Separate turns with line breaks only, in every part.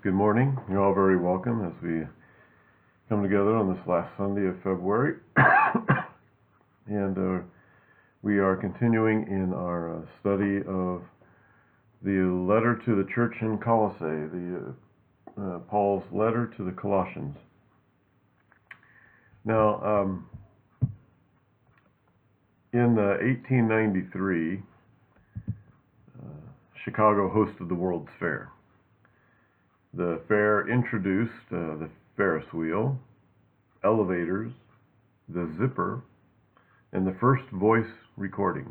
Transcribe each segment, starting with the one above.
Good morning. You're all very welcome as we come together on this last Sunday of February. And we are continuing in our study of the letter to the church in Colossae, Paul's letter to the Colossians. Now, in 1893, Chicago hosted the World's Fair. The fair introduced the Ferris wheel, elevators, the zipper, and the first voice recordings.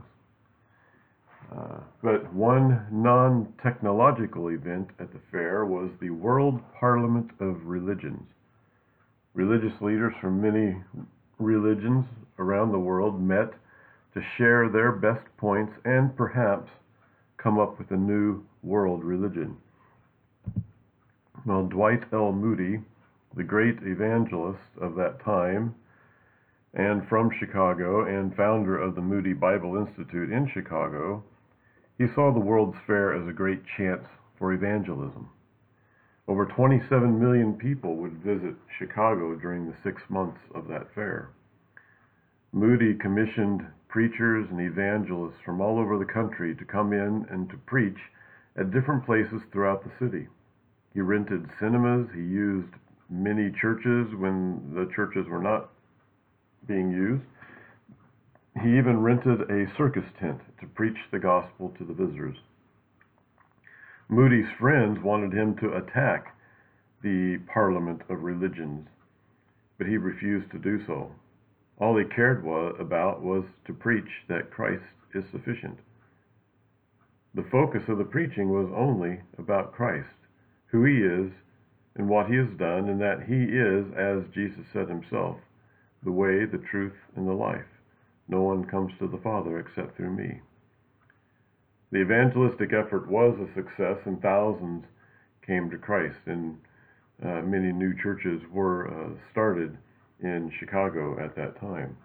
But one non-technological event at the fair was the World Parliament of Religions. Religious leaders from many religions around the world met to share their best points and perhaps come up with a new world religion. Well, Dwight L. Moody, the great evangelist of that time, and from Chicago, and founder of the Moody Bible Institute in Chicago, he saw the World's Fair as a great chance for evangelism. Over 27 million people would visit Chicago during the 6 months of that fair. Moody commissioned preachers and evangelists from all over the country to come in and to preach at different places throughout the city. He rented cinemas, he used many churches when the churches were not being used. He even rented a circus tent to preach the gospel to the visitors. Moody's friends wanted him to attack the Parliament of Religions, but he refused to do so. All he cared about was to preach that Christ is sufficient. The focus of the preaching was only about Christ, who he is and what he has done, and that he is, as Jesus said himself, the way, the truth, and the life. No one comes to the Father except through me. The evangelistic effort was a success, and thousands came to Christ, and many new churches were started in Chicago at that time.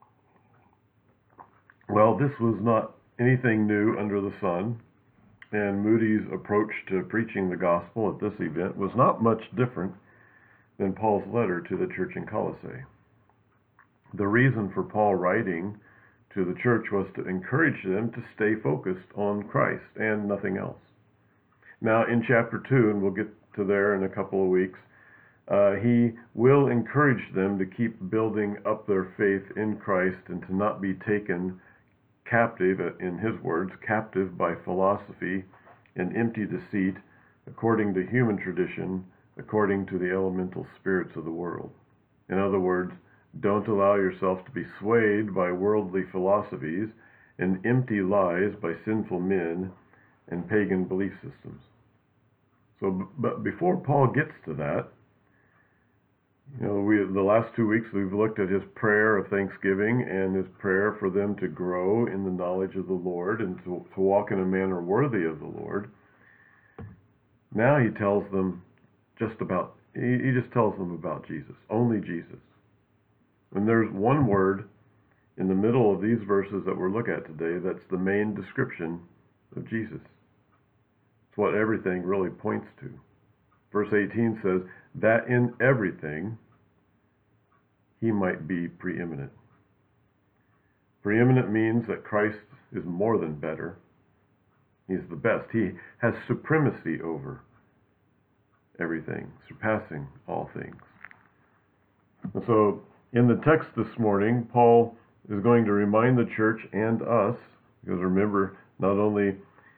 Well, this was not anything new under the sun, and Moody's approach to preaching the gospel at this event was not much different than Paul's letter to the church in Colossae. The reason for Paul writing to the church was to encourage them to stay focused on Christ and nothing else. Now, in chapter 2, and we'll get to there in a couple of weeks, he will encourage them to keep building up their faith in Christ and to not be taken captive, in his words, captive by philosophy and empty deceit, according to human tradition, according to the elemental spirits of the world. In other words, don't allow yourself to be swayed by worldly philosophies and empty lies by sinful men and pagan belief systems. But before Paul gets to that, the last 2 weeks we've looked at his prayer of thanksgiving and his prayer for them to grow in the knowledge of the Lord and to walk in a manner worthy of the Lord. Now he tells them he just tells them about Jesus, only Jesus. And there's one word in the middle of these verses that we'll look at today that's the main description of Jesus. It's what everything really points to. Verse 18 says, that in everything he might be preeminent. Preeminent means that Christ is more than better. He's the best. He has supremacy over everything, surpassing all things. And so, in the text this morning, Paul is going to remind the church and us, because remember, not only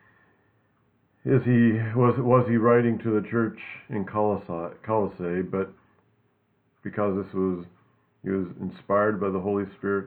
was he writing to the church in Colossae, but because he was inspired by the Holy Spirit,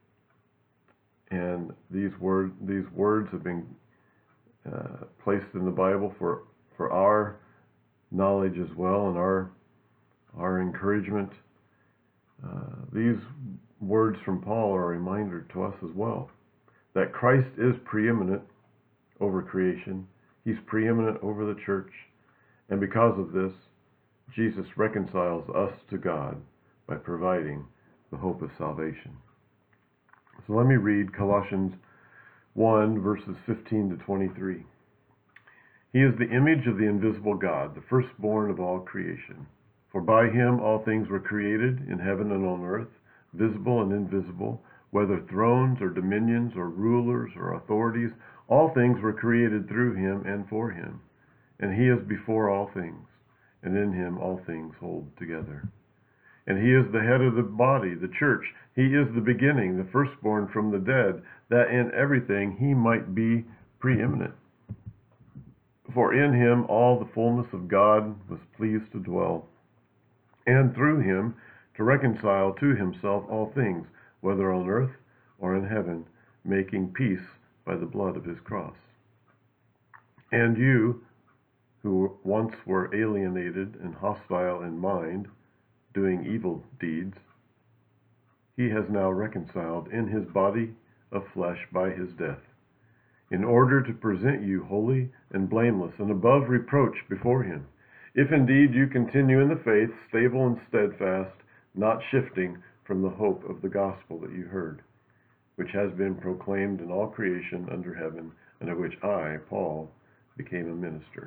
and these words have been placed in the Bible for our knowledge as well, and our encouragement. These words from Paul are a reminder to us as well that Christ is preeminent over creation. He's preeminent over the church, and because of this, Jesus reconciles us to God by providing the hope of salvation. So let me read Colossians 1, verses 15 to 23. He is the image of the invisible God, the firstborn of all creation. For by him all things were created, in heaven and on earth, visible and invisible, whether thrones or dominions or rulers or authorities, all things were created through him and for him. And he is before all things, and in him all things hold together. And he is the head of the body, the church. He is the beginning, the firstborn from the dead, that in everything he might be preeminent. For in him all the fullness of God was pleased to dwell, and through him to reconcile to himself all things, whether on earth or in heaven, making peace by the blood of his cross. And you, who once were alienated and hostile in mind, doing evil deeds, he has now reconciled in his body of flesh by his death, in order to present you holy and blameless and above reproach before him, if indeed you continue in the faith, stable and steadfast, not shifting from the hope of the gospel that you heard, which has been proclaimed in all creation under heaven, and of which I, Paul, became a minister.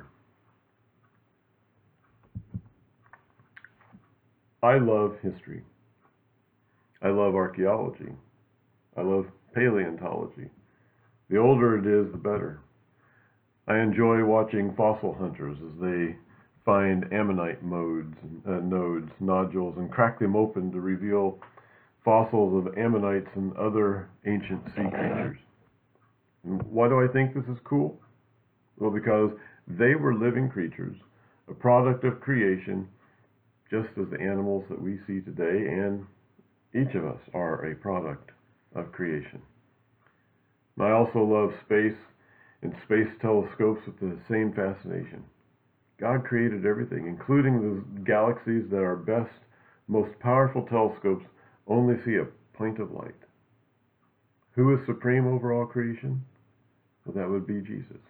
I love history. I love archaeology. I love paleontology. The older it is, the better. I enjoy watching fossil hunters as they find ammonite nodes, nodules, and crack them open to reveal fossils of ammonites and other ancient sea creatures. And why do I think this is cool? Well, because they were living creatures, a product of creation, just as the animals that we see today, and each of us are a product of creation. And I also love space and space telescopes with the same fascination. God created everything, including the galaxies that our best, most powerful telescopes only see a point of light. Who is supreme over all creation? Well, that would be Jesus.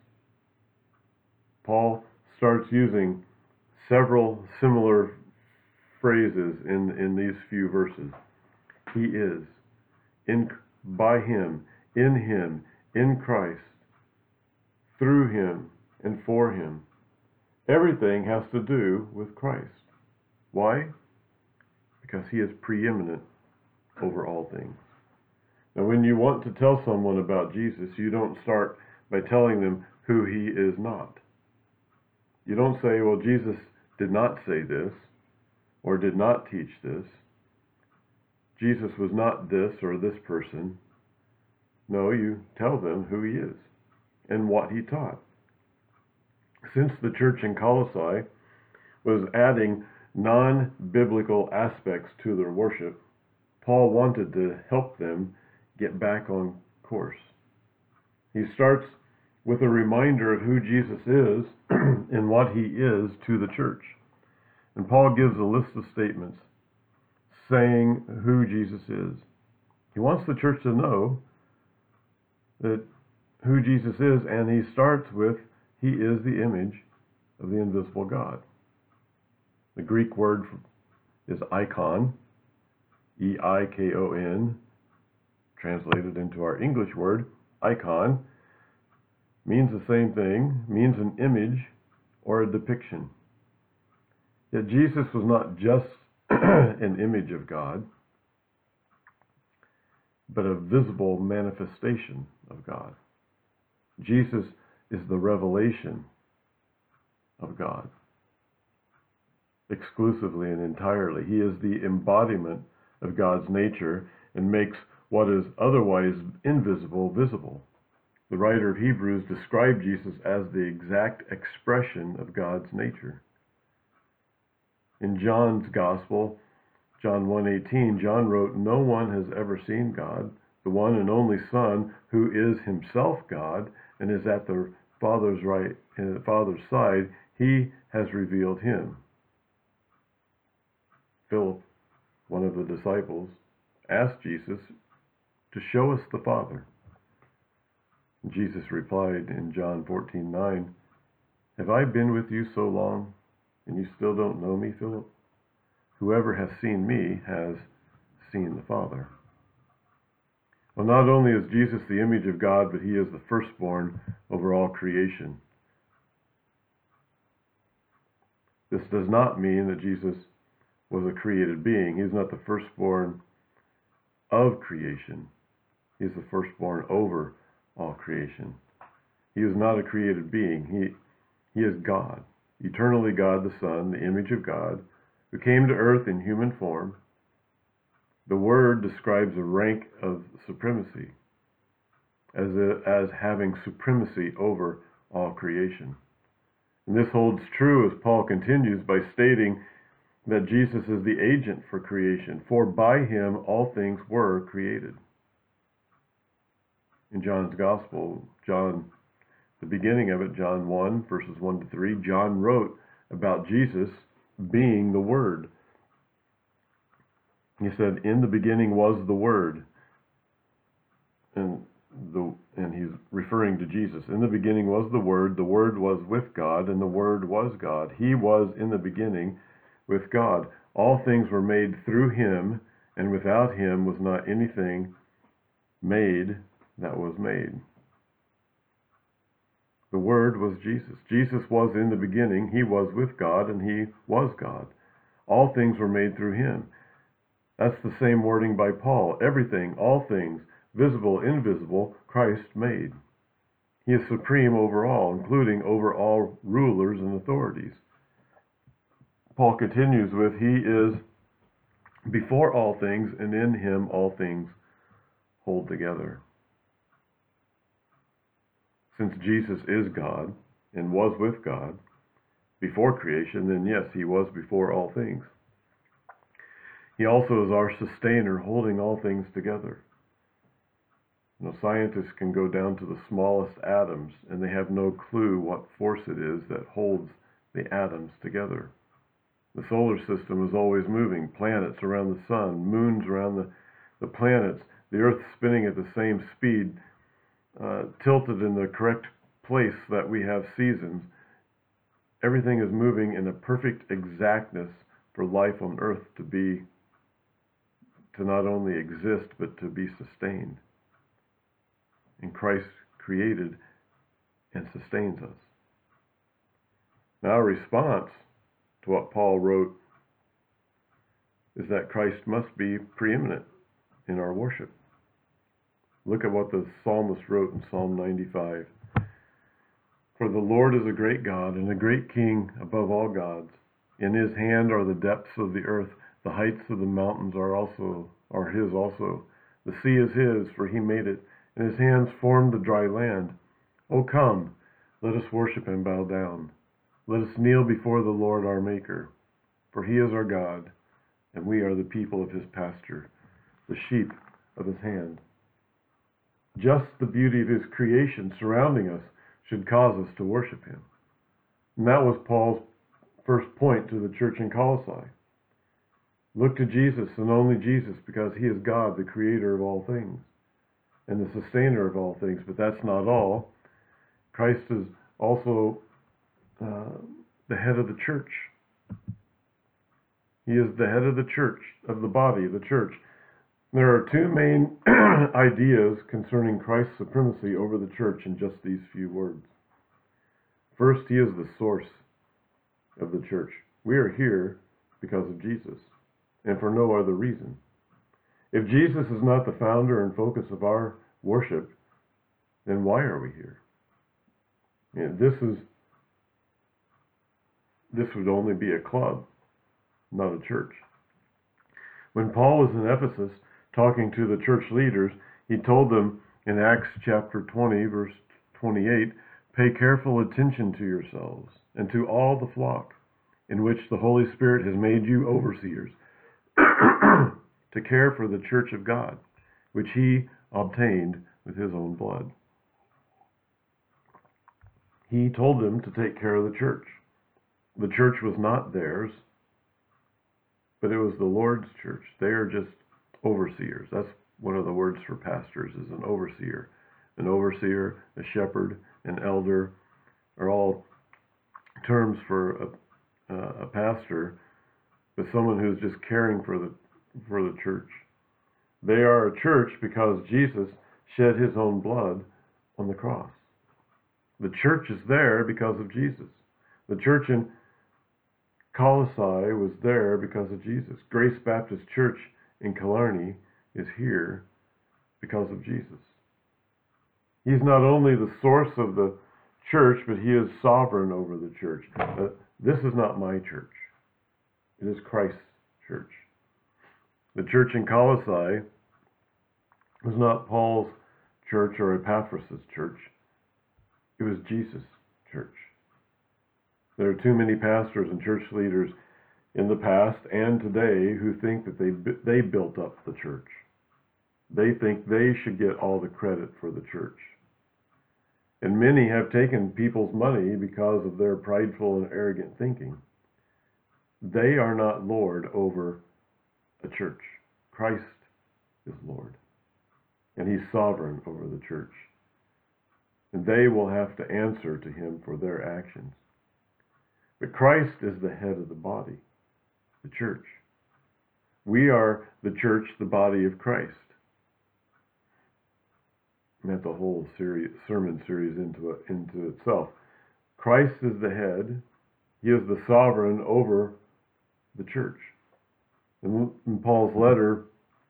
Paul starts using several similar phrases in these few verses. He is, by him, in Christ, through him, and for him. Everything has to do with Christ. Why? Because he is preeminent over all things. Now, when you want to tell someone about Jesus, you don't start by telling them who he is not. You don't say, well, Jesus did not say this, or did not teach this. Jesus was not this or this person. No, you tell them who he is and what he taught. Since the church in Colossae was adding non-biblical aspects to their worship, Paul wanted to help them get back on course. He starts with a reminder of who Jesus is and what he is to the church. And Paul gives a list of statements saying who Jesus is. He wants the church to know that who Jesus is, and he starts with, he is the image of the invisible God. The Greek word is icon, E-I-K-O-N, translated into our English word, icon, means the same thing, means an image or a depiction. Yet Jesus was not just an image of God, but a visible manifestation of God. Jesus is the revelation of God, exclusively and entirely. He is the embodiment of God's nature and makes what is otherwise invisible visible. The writer of Hebrews described Jesus as the exact expression of God's nature. In John's Gospel, John 1:18, John wrote, "No one has ever seen God, the one and only Son, who is himself God and is at the Father's right and the Father's side. He has revealed him." Philip, one of the disciples, asked Jesus to show us the Father. Jesus replied in John 14:9, "Have I been with you so long, and you still don't know me, Philip? Whoever has seen me has seen the Father." Well, not only is Jesus the image of God, but he is the firstborn over all creation. This does not mean that Jesus was a created being. He's not the firstborn of creation. He's the firstborn over all creation. He is not a created being. He is God, eternally God the Son, the image of God, who came to earth in human form. The Word describes a rank of supremacy, as having supremacy over all creation. And this holds true as Paul continues by stating that Jesus is the agent for creation, for by him all things were created. In John's Gospel, the beginning of it, John 1, verses 1 to 3, John wrote about Jesus being the Word. He said, "In the beginning was the Word." And he's referring to Jesus. "In the beginning was the Word was with God, and the Word was God. He was in the beginning with God. All things were made through him, and without him was not anything made that was made." The Word was Jesus. Jesus was in the beginning. He was with God, and he was God. All things were made through him. That's the same wording by Paul. Everything, all things, visible, invisible, Christ made. He is supreme over all, including over all rulers and authorities. Paul continues with, "He is before all things, and in him all things hold together." Since Jesus is God and was with God before creation, then yes, he was before all things. He also is our sustainer, holding all things together. Scientists can go down to the smallest atoms, and they have no clue what force it is that holds the atoms together. The solar system is always moving. Planets around the sun, moons around the planets, the Earth spinning at the same speed, tilted in the correct place that we have seasons. Everything is moving in a perfect exactness for life on Earth to not only exist, but to be sustained. And Christ created and sustains us. Now, a response to what Paul wrote is that Christ must be preeminent in our worship. Look at what the psalmist wrote in Psalm 95. "For the Lord is a great God and a great King above all gods. In his hand are the depths of the earth. The heights of the mountains are his also. The sea is his, for he made it, and his hands formed the dry land. O come, let us worship and bow down. Let us kneel before the Lord our Maker. For he is our God, and we are the people of his pasture, the sheep of his hand." Just the beauty of his creation surrounding us should cause us to worship him. And that was Paul's first point to the church in Colossae. Look to Jesus and only Jesus, because he is God, the creator of all things and the sustainer of all things. But that's not all. Christ is also the head of the church. He is the head of the church, of the body of the church. There are two main ideas concerning Christ's supremacy over the church in just these few words. First, he is the source of the church. We are here because of Jesus, and for no other reason. If Jesus is not the founder and focus of our worship, then why are we here? This would only be a club, not a church. When Paul was in Ephesus talking to the church leaders, he told them in Acts chapter 20, verse 28, "Pay careful attention to yourselves and to all the flock in which the Holy Spirit has made you overseers, to care for the church of God, which he obtained with his own blood." He told them to take care of the church. The church was not theirs, but it was the Lord's church. They are just overseers. That's one of the words for pastors, is an overseer. An overseer, a shepherd, an elder are all terms for a pastor, but someone who's just caring for the church. They are a church because Jesus shed his own blood on the cross. The church is there because of Jesus. The church in Colossae was there because of Jesus. Grace Baptist Church in Killarney is here because of Jesus. He's not only the source of the church, but he is sovereign over the church. This is not my church. It is Christ's church. The church in Colossae was not Paul's church or Epaphras' church. It was Jesus' church. There are too many pastors and church leaders in the past and today who think that they built up the church. They think they should get all the credit for the church. And many have taken people's money because of their prideful and arrogant thinking. They are not Lord over a church. Christ is Lord. And he's sovereign over the church. And they will have to answer to him for their actions. But Christ is the head of the body, the church. We are the church, the body of Christ. And that's a whole sermon series into itself. Christ is the head. He is the sovereign over the church. In Paul's letter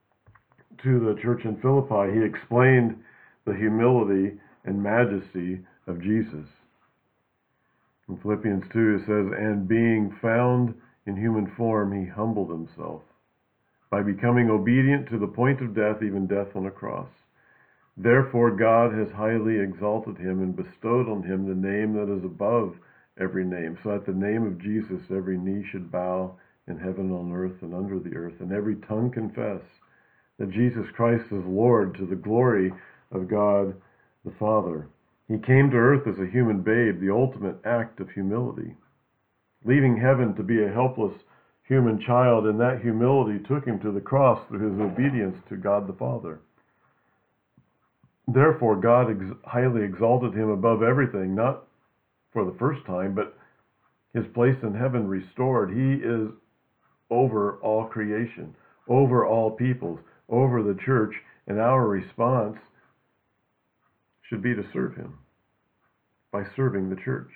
to the church in Philippi, he explained the humility and majesty of Jesus. In Philippians 2, it says, "And being found in human form, he humbled himself by becoming obedient to the point of death, even death on a cross. Therefore God has highly exalted him and bestowed on him the name that is above every name, so at the name of Jesus every knee should bow in heaven, on earth, and under the earth, and every tongue confess that Jesus Christ is Lord, to the glory of God the Father." He came to earth as a human babe, the ultimate act of humility, leaving heaven to be a helpless human child, and that humility took him to the cross through his obedience to God the Father. Therefore, God highly exalted him above everything, not for the first time, but his place in heaven restored. He is over all creation, over all peoples, over the church, and our response should be to serve him by serving the church,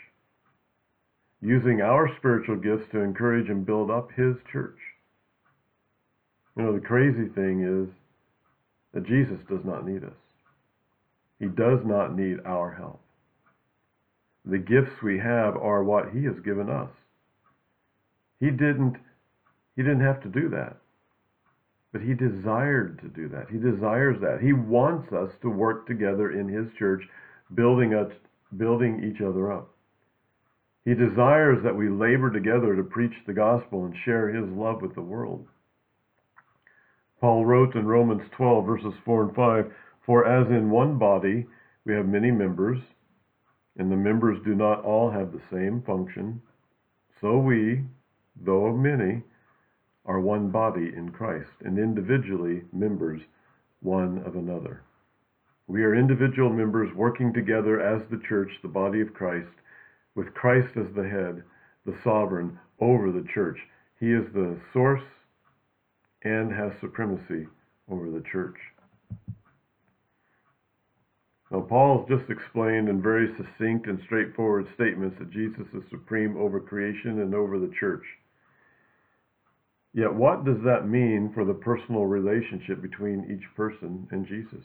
using our spiritual gifts to encourage and build up his church. You know, the crazy thing is that Jesus does not need us. He does not need our help. The gifts we have are what he has given us. He didn't have to do that. But he desired to do that. He desires that. He wants us to work together in his church, building each other up. He desires that we labor together to preach the gospel and share his love with the world. Paul wrote in Romans 12, verses 4 and 5, "For as in one body we have many members, and the members do not all have the same function, so we, though many, are one body in Christ, and individually members one of another." We are individual members working together as the church, the body of Christ, with Christ as the head, the sovereign over the church. He is the source and has supremacy over the church. Now, Paul's just explained in very succinct and straightforward statements that Jesus is supreme over creation and over the church. Yet what does that mean for the personal relationship between each person and Jesus?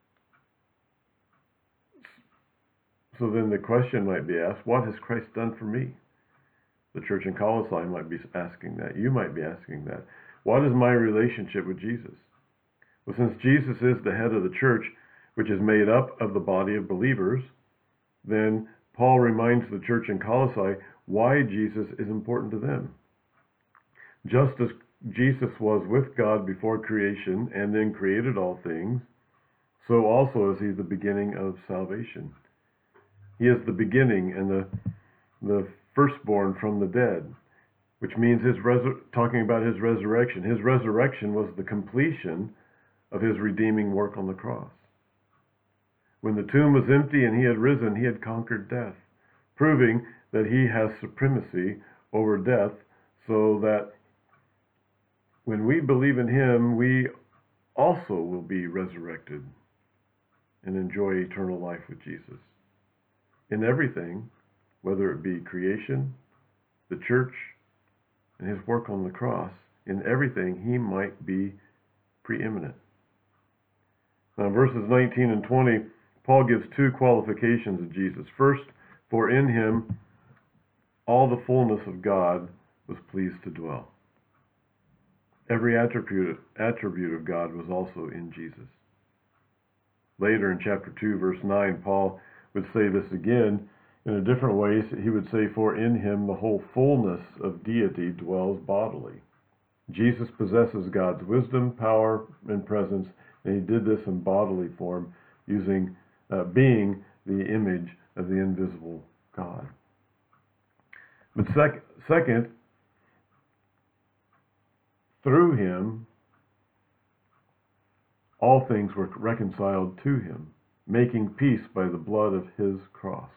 So then the question might be asked, what has Christ done for me? The church in Colossae might be asking that. You might be asking that. What is my relationship with Jesus? Well, since Jesus is the head of the church, which is made up of the body of believers, then Paul reminds the church in Colossae why Jesus is important to them. Just as Jesus was with God before creation and then created all things, so also is he the beginning of salvation. He is the beginning and the firstborn from the dead, which means talking about his resurrection. His resurrection was the completion of his redeeming work on the cross. When the tomb was empty and he had risen, he had conquered death, proving that he has supremacy over death, so that when we believe in him, we also will be resurrected and enjoy eternal life with Jesus. In everything, whether it be creation, the church, and his work on the cross, in everything he might be preeminent. Now, in verses 19 and 20, Paul gives two qualifications of Jesus. First, for in him all the fullness of God was pleased to dwell. Every attribute of God was also in Jesus. Later in chapter 2, verse 9, Paul would say this again in a different way. He would say, for in him the whole fullness of deity dwells bodily. Jesus possesses God's wisdom, power, and presence, and he did this in bodily form, being the image of the invisible God. But second, through him, all things were reconciled to him, making peace by the blood of his cross.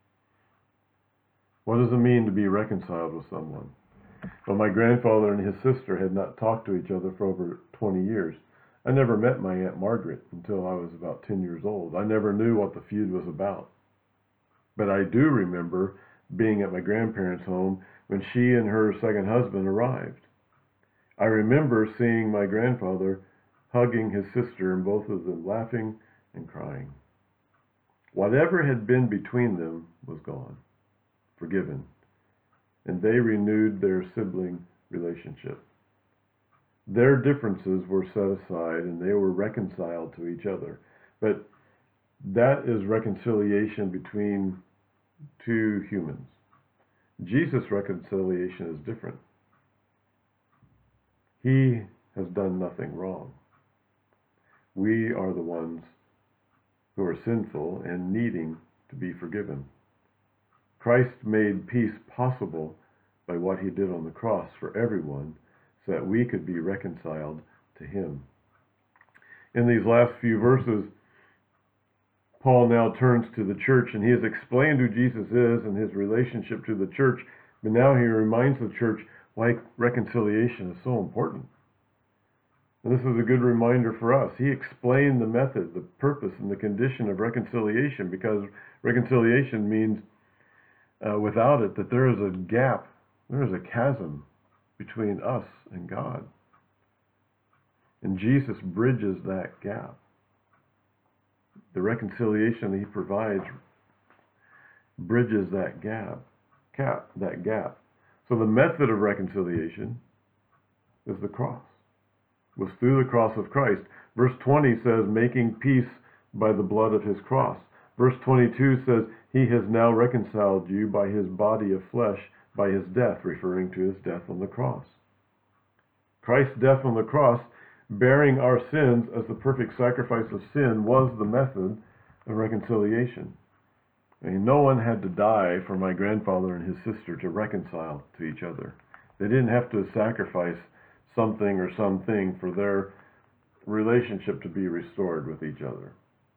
What does it mean to be reconciled with someone? Well, my grandfather and his sister had not talked to each other for over 20 years. I never met my Aunt Margaret until I was about 10 years old. I never knew what the feud was about. But I do remember being at my grandparents' home when she and her second husband arrived. I remember seeing my grandfather hugging his sister and both of them laughing and crying. Whatever had been between them was gone, forgiven, and they renewed their sibling relationship. Their differences were set aside and they were reconciled to each other. But that is reconciliation between two humans. Jesus' reconciliation is different. He has done nothing wrong. We are the ones who are sinful and needing to be forgiven. Christ made peace possible by what he did on the cross for everyone, so that we could be reconciled to him. In these last few verses, Paul now turns to the church, and he has explained who Jesus is and his relationship to the church, but now he reminds the church why reconciliation is so important. And this is a good reminder for us. He explained the method, the purpose, and the condition of reconciliation, because reconciliation means without it that there is a gap, there is a chasm between us and God. And Jesus bridges that gap. The reconciliation that he provides bridges that gap. So the method of reconciliation is the cross. It was through the cross of Christ. Verse 20 says, making peace by the blood of his cross. Verse 22 says, he has now reconciled you by his body of flesh, by his death, referring to his death on the cross. Christ's death on the cross, bearing our sins as the perfect sacrifice of sin, was the method of reconciliation. I mean, no one had to die for my grandfather and his sister to reconcile to each other. They didn't have to sacrifice something or something for their relationship to be restored with each other.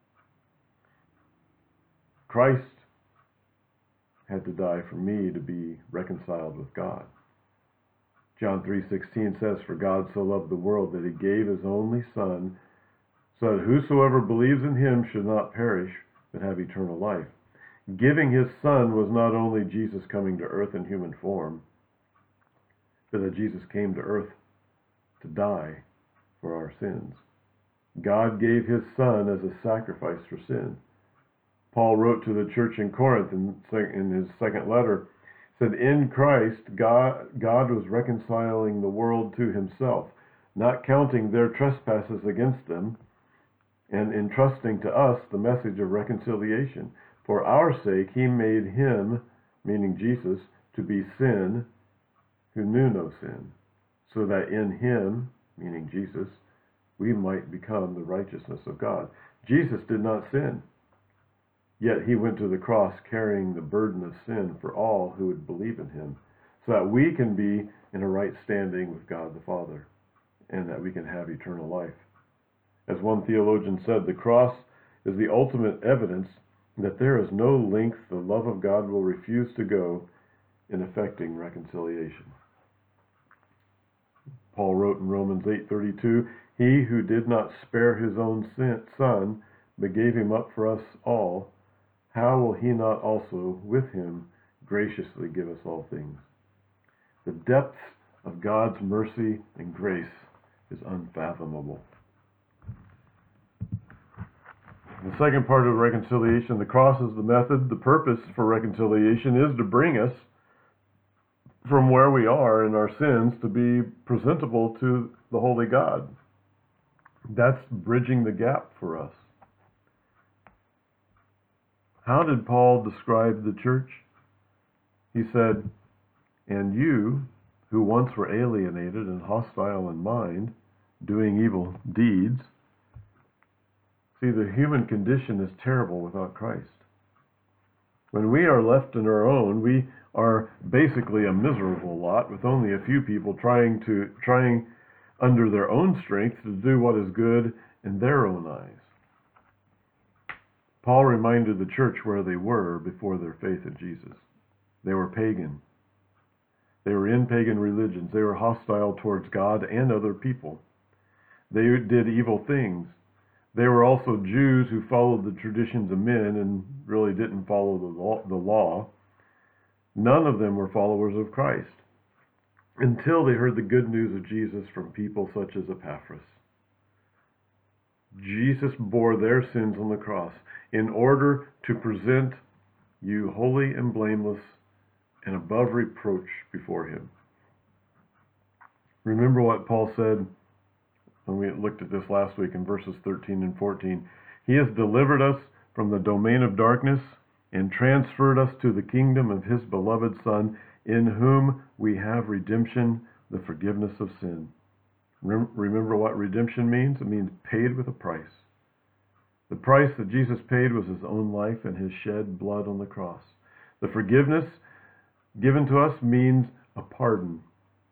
Christ had to die for me to be reconciled with God. John 3:16 says, for God so loved the world that he gave his only Son, so that whosoever believes in him should not perish, but have eternal life. Giving his Son was not only Jesus coming to earth in human form, but that Jesus came to earth to die for our sins. God gave his Son as a sacrifice for sin. Paul wrote to the church in Corinth in his second letter, said, in Christ, God was reconciling the world to himself, not counting their trespasses against them, and entrusting to us the message of reconciliation. For our sake, he made him, meaning Jesus, to be sin who knew no sin, so that in him, meaning Jesus, we might become the righteousness of God. Jesus did not sin. Yet he went to the cross carrying the burden of sin for all who would believe in him, so that we can be in a right standing with God the Father, and that we can have eternal life. As one theologian said, the cross is the ultimate evidence that there is no length the love of God will refuse to go in effecting reconciliation. Paul wrote in Romans 8:32, he who did not spare his own Son, but gave him up for us all, how will he not also with him graciously give us all things? The depths of God's mercy and grace is unfathomable. The second part of reconciliation, the cross is the method. The purpose for reconciliation is to bring us from where we are in our sins to be presentable to the holy God. That's bridging the gap for us. How did Paul describe the church? He said, "And you, who once were alienated and hostile in mind, doing evil deeds." See, the human condition is terrible without Christ. When we are left on our own, we are basically a miserable lot with only a few people trying under their own strength to do what is good in their own eyes. Paul reminded the church where they were before their faith in Jesus. They were pagan. They were in pagan religions. They were hostile towards God and other people. They did evil things. They were also Jews who followed the traditions of men and really didn't follow the law. None of them were followers of Christ until they heard the good news of Jesus from people such as Epaphras. Jesus bore their sins on the cross in order to present you holy and blameless and above reproach before him. Remember what Paul said when we looked at this last week in verses 13 and 14. He has delivered us from the domain of darkness and transferred us to the kingdom of his beloved Son, in whom we have redemption, the forgiveness of sin. Remember what redemption means? It means paid with a price. The price that Jesus paid was his own life and his shed blood on the cross. The forgiveness given to us means a pardon.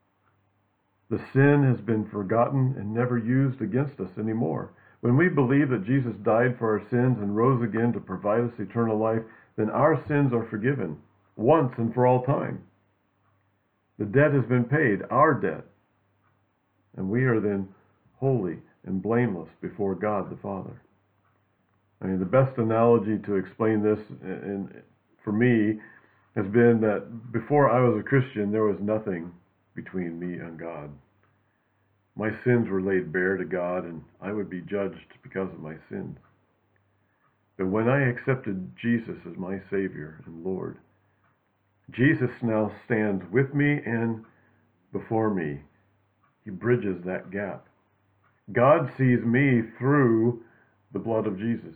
The sin has been forgotten and never used against us anymore. When we believe that Jesus died for our sins and rose again to provide us eternal life, then our sins are forgiven once and for all time. The debt has been paid, our debt. And we are then holy and blameless before God the Father. I mean, the best analogy to explain this for me has been that before I was a Christian, there was nothing between me and God. My sins were laid bare to God, and I would be judged because of my sins. But when I accepted Jesus as my Savior and Lord, Jesus now stands with me and before me. He bridges that gap. God sees me through the blood of Jesus.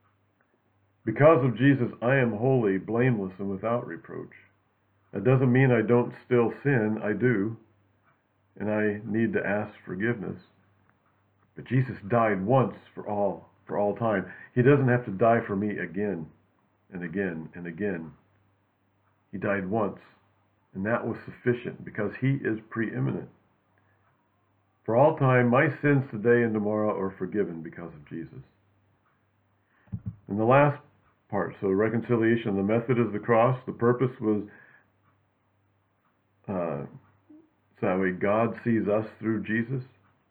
Because of Jesus, I am holy, blameless, and without reproach. That doesn't mean I don't still sin. I do. And I need to ask forgiveness. But Jesus died once for all time. He doesn't have to die for me again and again and again. He died once, and that was sufficient because he is preeminent. For all time, my sins today and tomorrow are forgiven because of Jesus. And the last part, so reconciliation, the method is the cross. The purpose was so that way God sees us through Jesus.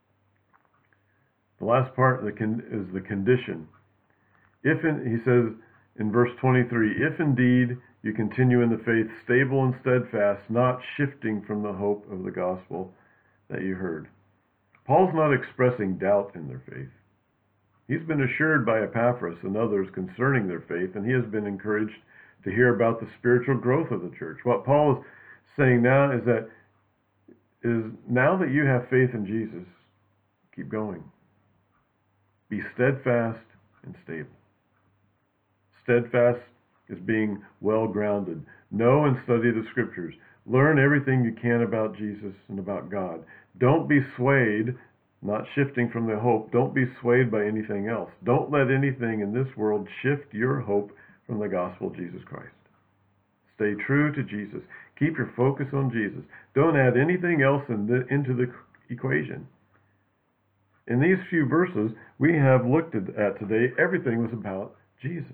The last part is the condition. He says in verse 23, if indeed you continue in the faith, stable and steadfast, not shifting from the hope of the gospel that you heard. Paul's not expressing doubt in their faith. He's been assured by Epaphras and others concerning their faith, and he has been encouraged to hear about the spiritual growth of the church. What Paul is saying now is now that you have faith in Jesus, keep going. Be steadfast and stable. Steadfast is being well grounded. Know and study the scriptures. Learn everything you can about Jesus and about God. Don't be swayed, not shifting from the hope. Don't be swayed by anything else. Don't let anything in this world shift your hope from the gospel of Jesus Christ. Stay true to Jesus. Keep your focus on Jesus. Don't add anything else into the equation. In these few verses we have looked at today, everything was about Jesus.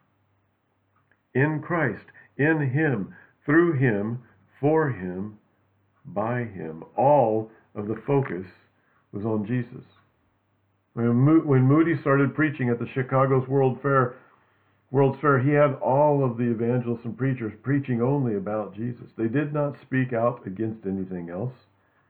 In Christ, in Him, through Him, for Him, by Him. All of the focus was on Jesus. When Moody started preaching at the Chicago's World's Fair, he had all of the evangelists and preachers preaching only about Jesus. They did not speak out against anything else.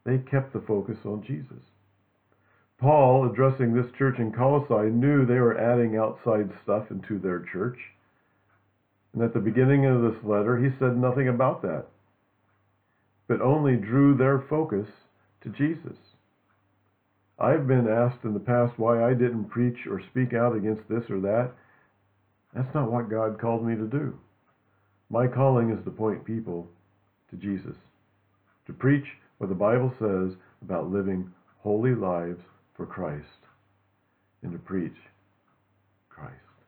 They kept the focus on Jesus. Paul, addressing this church in Colossae, knew they were adding outside stuff into their church. And at the beginning of this letter, he said nothing about that, but only drew their focus to Jesus. I've been asked in the past why I didn't preach or speak out against this or that. That's not what God called me to do. My calling is to point people to Jesus, to preach what the Bible says about living holy lives for Christ, and to preach Christ.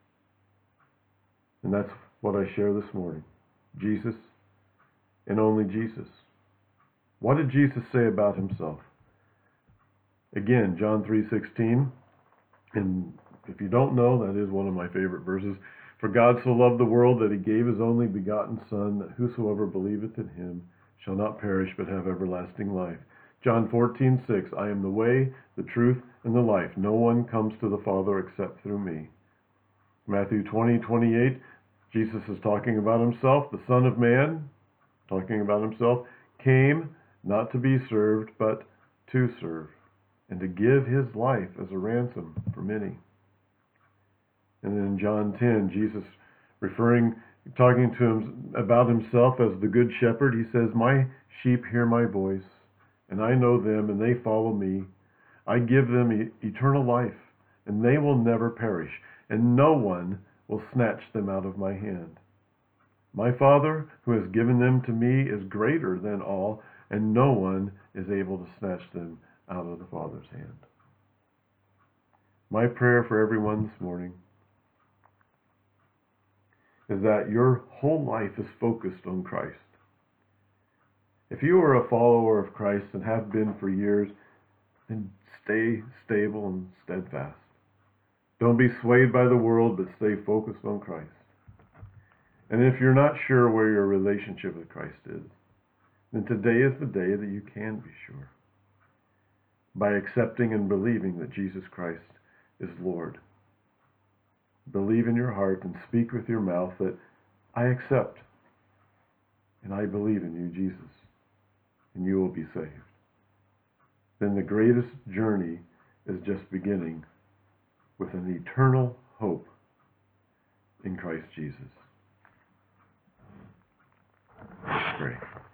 And that's what I share this morning. Jesus and only Jesus. What did Jesus say about himself? Again, John 3:16, and if you don't know, that is one of my favorite verses. For God so loved the world that he gave his only begotten Son, that whosoever believeth in him shall not perish but have everlasting life. John 14:6, I am the way, the truth, and the life. No one comes to the Father except through me. Matthew 20:28, Jesus is talking about himself. The Son of Man, talking about himself, came not to be served, but to serve, and to give his life as a ransom for many. And then in John 10, Jesus talking to him about himself as the good shepherd, he says, my sheep hear my voice, and I know them, and they follow me. I give them eternal life, and they will never perish, and no one will snatch them out of my hand. My Father, who has given them to me, is greater than all, and no one is able to snatch them out of the Father's hand. My prayer for everyone this morning is that your whole life is focused on Christ. If you are a follower of Christ and have been for years, then stay stable and steadfast. Don't be swayed by the world, but stay focused on Christ. And if you're not sure where your relationship with Christ is, then today is the day that you can be sure, by accepting and believing that Jesus Christ is Lord. Believe in your heart and speak with your mouth that I accept and I believe in you, Jesus, and you will be saved. Then the greatest journey is just beginning with an eternal hope in Christ Jesus. Let's pray.